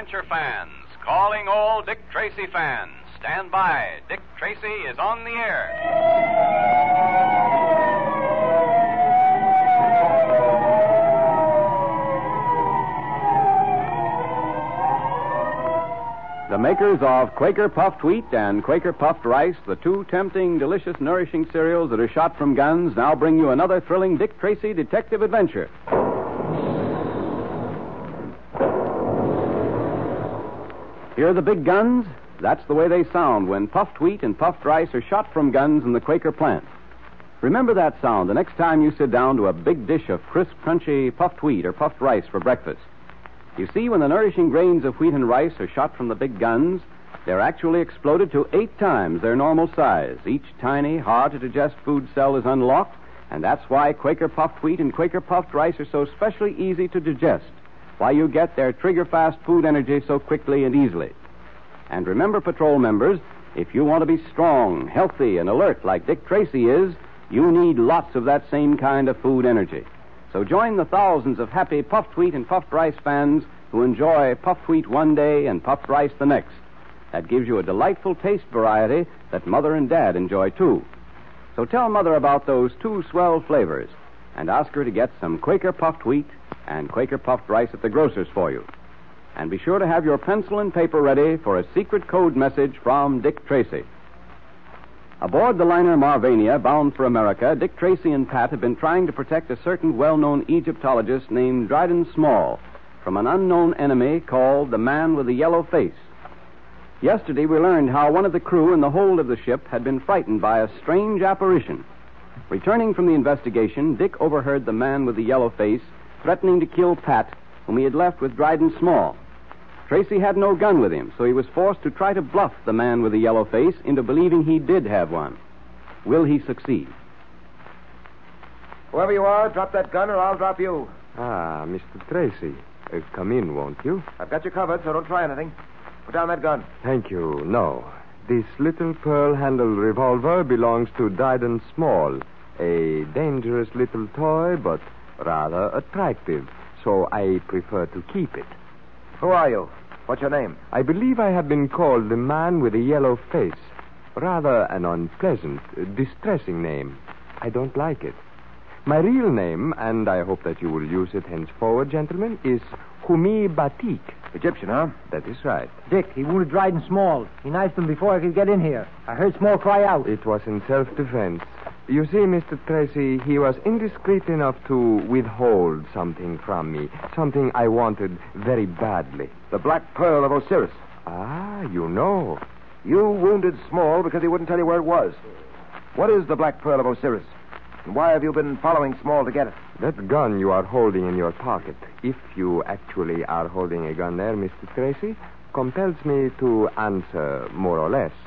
adventure fans, calling all Dick Tracy fans. Stand by. Dick Tracy is on the air. The makers of Quaker Puffed Wheat and Quaker Puffed Rice, the two tempting, delicious, nourishing cereals that are shot from guns, now bring you another thrilling Dick Tracy detective adventure. Hear the big guns? That's the way they sound when puffed wheat and puffed rice are shot from guns in the Quaker plant. Remember that sound the next time you sit down to a big dish of crisp, crunchy puffed wheat or puffed rice for breakfast. You see, when the nourishing grains of wheat and rice are shot from the big guns, they're actually exploded to 8 times their normal size. Each tiny, hard-to-digest food cell is unlocked, and that's why Quaker Puffed Wheat and Quaker Puffed Rice are so specially easy to digest, why you get their trigger-fast food energy so quickly and easily. And remember, patrol members, if you want to be strong, healthy, and alert like Dick Tracy is, you need lots of that same kind of food energy. So join the thousands of happy puffed wheat and puffed rice fans who enjoy puffed wheat one day and puffed rice the next. That gives you a delightful taste variety that Mother and Dad enjoy, too. So tell Mother about those 2 swell flavors and ask her to get some Quaker Puffed Wheat and Quaker Puffed Rice at the grocer's for you. And be sure to have your pencil and paper ready for a secret code message from Dick Tracy. Aboard the liner Marvania, bound for America, Dick Tracy and Pat have been trying to protect a certain well-known Egyptologist named Dryden Small from an unknown enemy called the Man with the Yellow Face. Yesterday we learned how one of the crew in the hold of the ship had been frightened by a strange apparition. Returning from the investigation, Dick overheard the Man with the Yellow Face threatening to kill Pat, whom he had left with Dryden Small. Tracy had no gun with him, so he was forced to try to bluff the Man with the Yellow Face into believing he did have one. Will he succeed? Whoever you are, drop that gun or I'll drop you. Ah, Mr. Tracy. Come in, won't you? I've got you covered, so don't try anything. Put down that gun. Thank you. No. This little pearl-handled revolver belongs to Dryden Small. A dangerous little toy, but rather attractive, so I prefer to keep it. Who are you? What's your name? I believe I have been called the Man with a Yellow Face. Rather an unpleasant, distressing name. I don't like it. My real name, and I hope that you will use it henceforward, gentlemen, is Humi Batik. Egyptian, huh? That is right. Dick, he wounded Dryden Small. He knifed him before I could get in here. I heard Small cry out. It was in self-defense. You see, Mr. Tracy, he was indiscreet enough to withhold something from me. Something I wanted very badly. The Black Pearl of Osiris. Ah, you know. You wounded Small because he wouldn't tell you where it was. What is the Black Pearl of Osiris? And why have you been following Small to get it? That gun you are holding in your pocket, if you actually are holding a gun there, Mr. Tracy, compels me to answer more or less.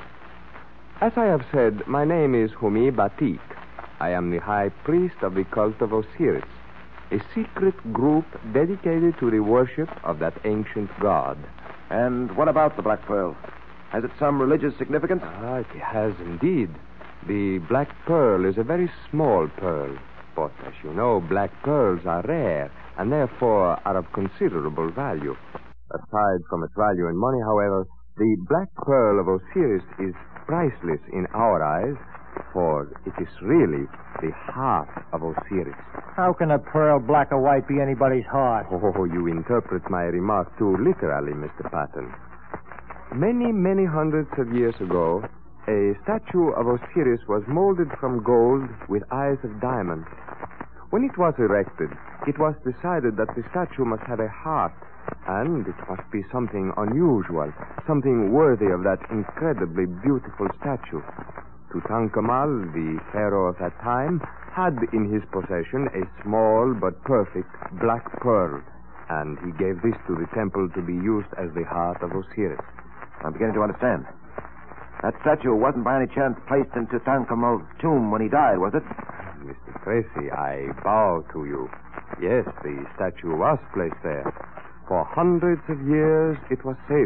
As I have said, my name is Humi Batik. I am the high priest of the cult of Osiris, a secret group dedicated to the worship of that ancient god. And what about the Black Pearl? Has it some religious significance? Ah, it has indeed. The Black Pearl is a very small pearl. But, as you know, black pearls are rare and therefore are of considerable value. Aside from its value in money, however, the Black Pearl of Osiris is priceless in our eyes, for it is really the heart of Osiris. How can a pearl, black or white, be anybody's heart? Oh, you interpret my remark too literally, Mr. Patton. Many, many hundreds of years ago, a statue of Osiris was molded from gold with eyes of diamond. When it was erected, it was decided that the statue must have a heart, and it must be something unusual, something worthy of that incredibly beautiful statue. Tutankhamun, the pharaoh of that time, had in his possession a small but perfect black pearl, and he gave this to the temple to be used as the heart of Osiris. I'm beginning to understand. That statue wasn't by any chance placed in Tutankhamun's tomb when he died, was it? Mr. Tracy, I bow to you. Yes, the statue was placed there. For hundreds of years, it was safe.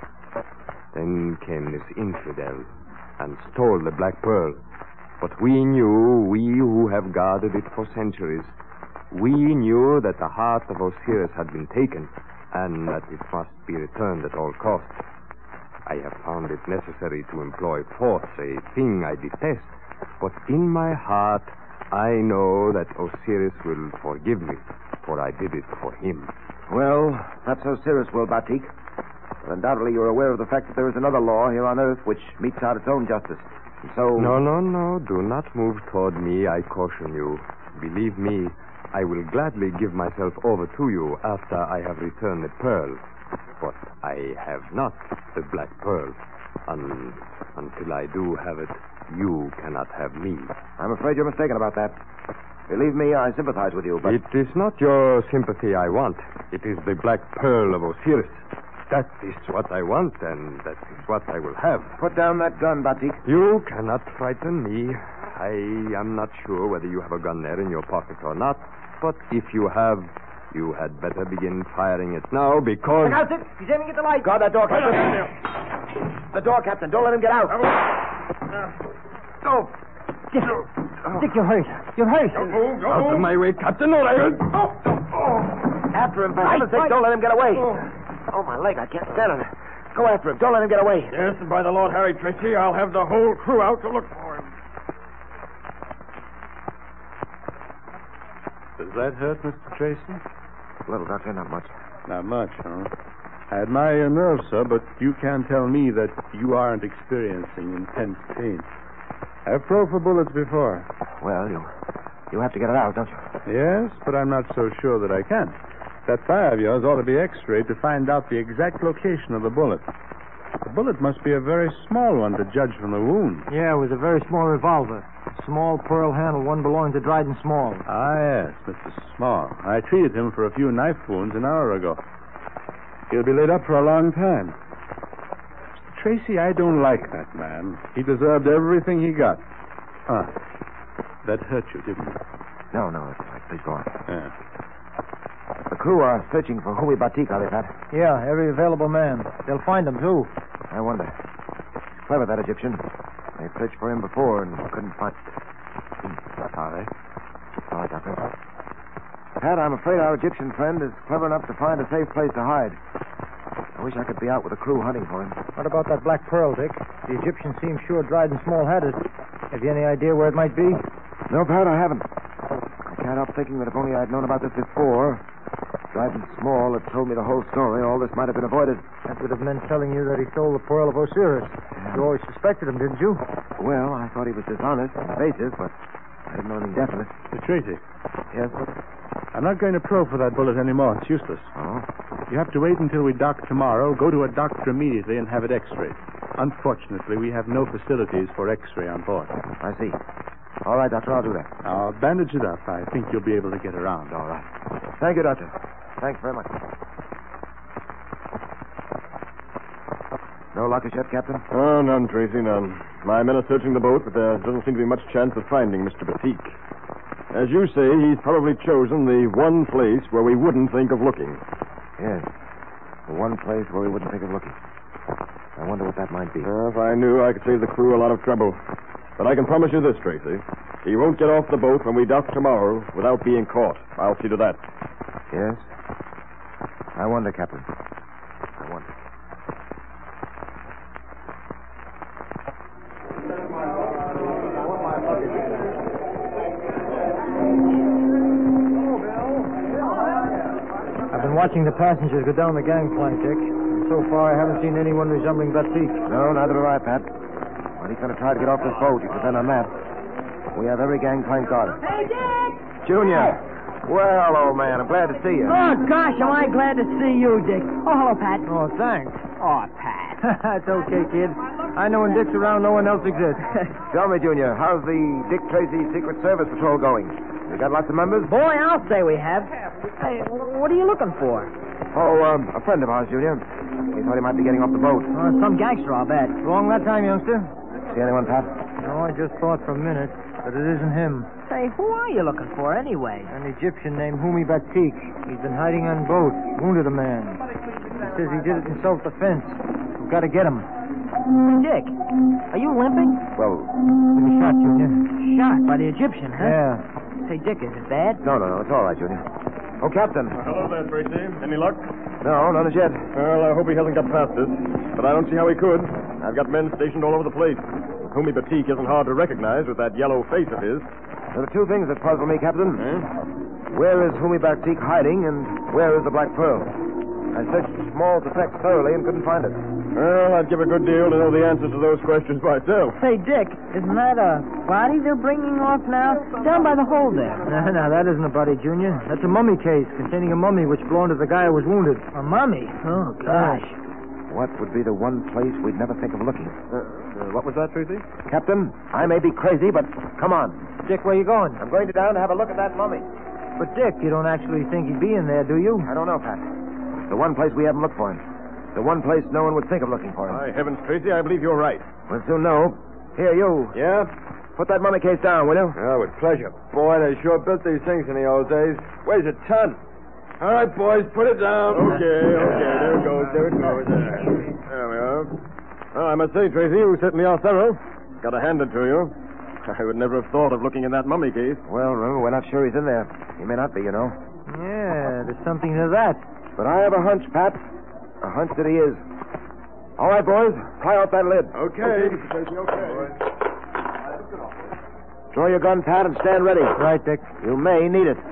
Then came this infidel and stole the Black Pearl. But we who have guarded it for centuries, we knew that the heart of Osiris had been taken, and that it must be returned at all costs. I have found it necessary to employ force, a thing I detest. But in my heart, I know that Osiris will forgive me, for I did it for him. Well, that's Osiris will, Batik. But undoubtedly you're aware of the fact that there is another law here on Earth which metes out its own justice. And so... No. Do not move toward me, I caution you. Believe me, I will gladly give myself over to you after I have returned the pearl. But I have not the black pearl. Until I do have it, you cannot have me. I'm afraid you're mistaken about that. Believe me, I sympathize with you, but... It is not your sympathy I want. It is the black pearl of Osiris. That is what I want, and that is what I will have. Put down that gun, Batik. You cannot frighten me. I am not sure whether you have a gun there in your pocket or not, but if you have, you had better begin firing it now, because... Look out, Dick. He's aiming at the light. Guard that door, Captain. The door, Captain. Don't let him get out. Go. Dick, you're hurt. You're hurt. Out of my way, Captain, or I will... After him, for heaven's sake, don't let him get away. Oh, my leg, I can't stand on it. Go after him. Don't let him get away. Yes, and by the Lord Harry Tracy, I'll have the whole crew out to look for him. Does that hurt, Mr. Tracy? A little, Doctor, not much. Not much, huh? I admire your nerve, sir, but you can't tell me that you aren't experiencing intense pain. I've probed for bullets before. Well, you have to get it out, don't you? Yes, but I'm not so sure that I can. That thigh of yours ought to be x-rayed to find out the exact location of the bullet. The bullet must be a very small one to judge from the wound. Yeah, it was a very small revolver. Small pearl handle, one belonging to Dryden Small. Ah, yes, Mr. Small. I treated him for a few knife wounds an hour ago. He'll be laid up for a long time. Mr. Tracy, I don't like that man. He deserved everything he got. That hurt you, didn't it? No, it's all right. Please go on. Yeah. The crew are searching for Huey Batik, are they, Pat? Yeah, every available man. They'll find him, too. I wonder. He's clever, that Egyptian. They searched for him before and couldn't find... Are they? All right, Doctor. Pat, I'm afraid our Egyptian friend is clever enough to find a safe place to hide. I wish I could be out with a crew hunting for him. What about that black pearl, Dick? The Egyptian seems sure Dryden Small had it. Have you any idea where it might be? No, Pat, I haven't. I can't help thinking that if only I'd known about this before, Dryden Small had told me the whole story, all this might have been avoided. That would have meant telling you that he stole the pearl of Osiris. You always suspected him, didn't you? Well, I thought he was dishonest and evasive, but I didn't know anything definite. Mr. Tracy, Yes? I'm not going to probe for that bullet anymore. It's useless. Oh? You have to wait until we dock tomorrow, go to a doctor immediately, and have it x-rayed. Unfortunately, we have no facilities for x-ray on board. I see. All right, Doctor, I'll do that. I'll bandage it up. I think you'll be able to get around. All right. Thank you, Doctor. Thanks very much. No luck as yet, Captain? Oh, none, Tracy, none. My men are searching the boat, but there doesn't seem to be much chance of finding Mr. Batik. As you say, he's probably chosen the one place where we wouldn't think of looking. Yes. The one place where we wouldn't think of looking. I wonder what that might be. If I knew, I could save the crew a lot of trouble. But I can promise you this, Tracy. He won't get off the boat when we dock tomorrow without being caught. I'll see to that. Yes? I wonder, Captain. I wonder. I've been watching the passengers go down the gangplank, Dick. And so far, I haven't seen anyone resembling Batik. No, neither have I, Pat. When he's going to try to get off this boat, you depend on that. We have every gangplank guarded. Hey, Dick! Junior! Well, old man, I'm glad to see you. Oh, gosh, am I glad to see you, Dick. Oh, hello, Pat. Oh, thanks. Oh, Pat. It's okay, kid. I know when Dick's around, no one else exists. Tell me, Junior, how's the Dick Tracy Secret Service Patrol going? You got lots of members? Boy, I'll say we have. Hey, what are you looking for? Oh, a friend of ours, Junior. We thought he might be getting off the boat. Some gangster, I'll bet. Wrong that time, youngster. See anyone, Pat? No, I just thought for a minute, but it isn't him. Say, who are you looking for, anyway? An Egyptian named Humi Batik. He's been hiding on boat. Wounded a man. He says he did it in self-defense. We've got to get him. Dick, are you limping? Well, Been shot, Junior. Shot by the Egyptian, huh? Yeah. Say, Dick, is it bad? no, it's all right, Junior. Oh, Captain. Hello there, Tracy. Any luck? No, none as yet. Well, I hope he hasn't got past us. But I don't see how he could. I've got men stationed all over the place. Humi Batik isn't hard to recognize with that yellow face of his. There are two things that puzzle me, Captain. Eh? Where is Humi Batik hiding, and where is the Black Pearl? I searched Small's effects thoroughly and couldn't find it. Well, I'd give a good deal to know the answers to those questions myself. Say, Dick, isn't that a body they're bringing off now? Down by the hole there. No, that isn't a body, Junior. That's a mummy case containing a mummy which belonged to the guy who was wounded. A mummy? Oh, gosh. What would be the one place we'd never think of looking? What was that, Tracy? Captain, I may be crazy, but come on. Dick, where you going? I'm going down to have a look at that mummy. But, Dick, you don't actually think he'd be in there, do you? I don't know, Pat. It's the one place we haven't looked for him. The one place no one would think of looking for him. My heavens, Tracy, I believe you're right. We'll soon know. Here, you. Yeah? Put that mummy case down, will you? Oh, with pleasure. Boy, they sure built these things in the old days. Weighs a ton. All right, boys, put it down. Okay. There it goes. There we are. Well, I must say, Tracy, you certainly are thorough. Got to hand it to you. I would never have thought of looking in that mummy case. Well, remember, we're not sure he's in there. He may not be, you know. Yeah, there's something to that. But I have a hunch, Pat. A hunch that he is. All right, boys. Pry out that lid. Okay, Tracy, okay. Draw your gun, Pat, and stand ready. Right, Dick. You may need it.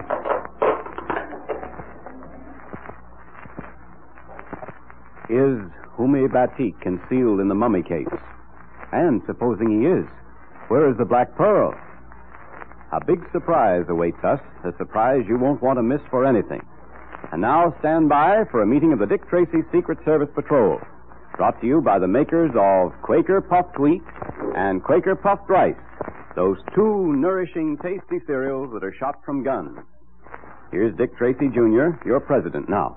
Is Humi Batik concealed in the mummy case? And supposing he is, where is the Black Pearl? A big surprise awaits us, a surprise you won't want to miss for anything. And now stand by for a meeting of the Dick Tracy Secret Service Patrol, brought to you by the makers of Quaker Puffed Wheat and Quaker Puffed Rice, those two nourishing, tasty cereals that are shot from guns. Here's Dick Tracy, Jr., your president now.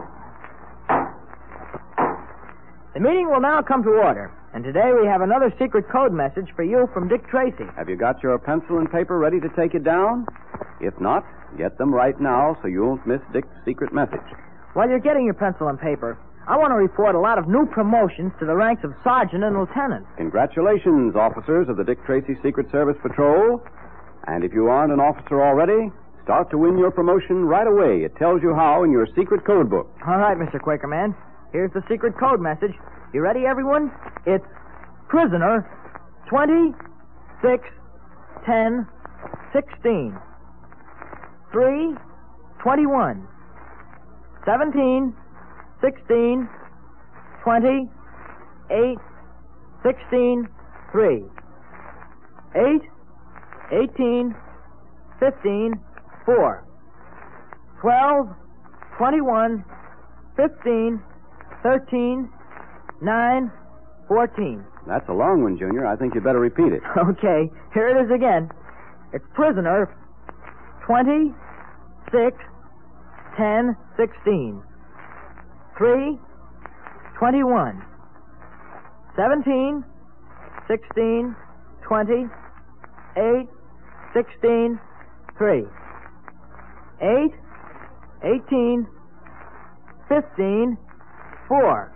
The meeting will now come to order. And today we have another secret code message for you from Dick Tracy. Have you got your pencil and paper ready to take it down? If not, get them right now so you won't miss Dick's secret message. While you're getting your pencil and paper, I want to report a lot of new promotions to the ranks of sergeant and lieutenant. Congratulations, officers of the Dick Tracy Secret Service Patrol. And if you aren't an officer already, start to win your promotion right away. It tells you how in your secret code book. All right, Mr. Quakerman. Here's the secret code message. You ready, everyone? It's prisoner 20, 6, 10, 16, 3, 21, 17, 16, 20, 8, 16, 3, 8, 18, 15, 4, 12, 21, 15, 13, 9, 14. That's a long one, Junior. I think you better repeat it. Okay, here it is again. It's prisoner 20, 6, 10, 16, 3, 21, 17, 16, 20, 8, 16, 3, 8, 18, 15, 4,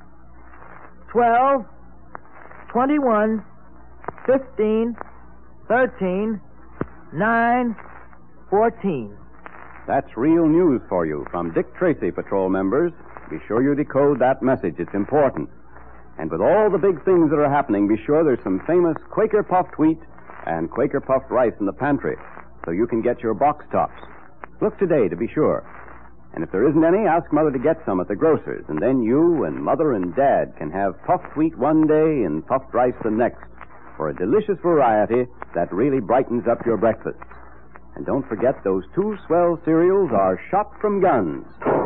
12, 21, 15, 13, 9, 14. That's real news for you from Dick Tracy patrol members. Be sure you decode that message. It's important. And with all the big things that are happening, be sure there's some famous Quaker Puffed Wheat and Quaker Puffed Rice in the pantry so you can get your box tops. Look today to be sure. And if there isn't any, ask Mother to get some at the grocer's, and then you and Mother and Dad can have puffed wheat one day and puffed rice the next for a delicious variety that really brightens up your breakfast. And don't forget those two swell cereals are shot from guns.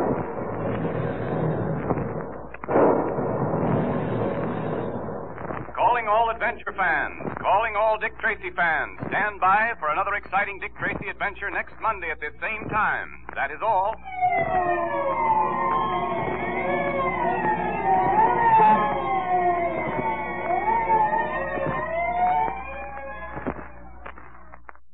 Calling all adventure fans, calling all Dick Tracy fans. Stand by for another exciting Dick Tracy adventure next Monday at this same time. That is all.